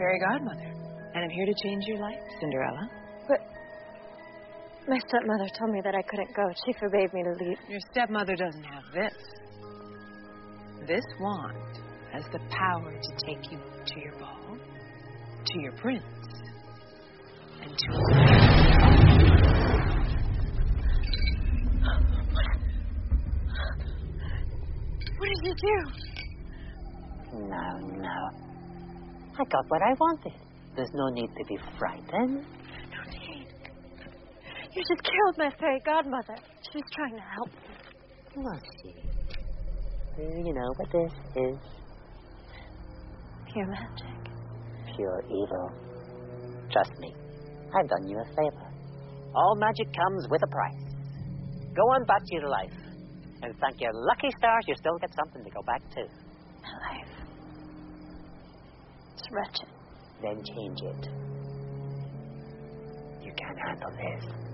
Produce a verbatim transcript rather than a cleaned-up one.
fairy godmother, and I'm here to change your life, Cinderella. But my stepmother told me that I couldn't go. She forbade me to leave. Your stepmother doesn't have this. This wand has the power to take you to your ball, to your prince, and to What did you do? No, no. I got what I wanted. There's no need to be frightened. No need. You just killed my fairy godmother. She was trying to help me. Lucy, you know what this is? Pure magic. Pure evil. Trust me, I've done you a favor. All magic comes with a price. Go on back to your life. And thank your lucky stars you still get something to go back to. My life. It's wretched. Then change it. You can't handle this.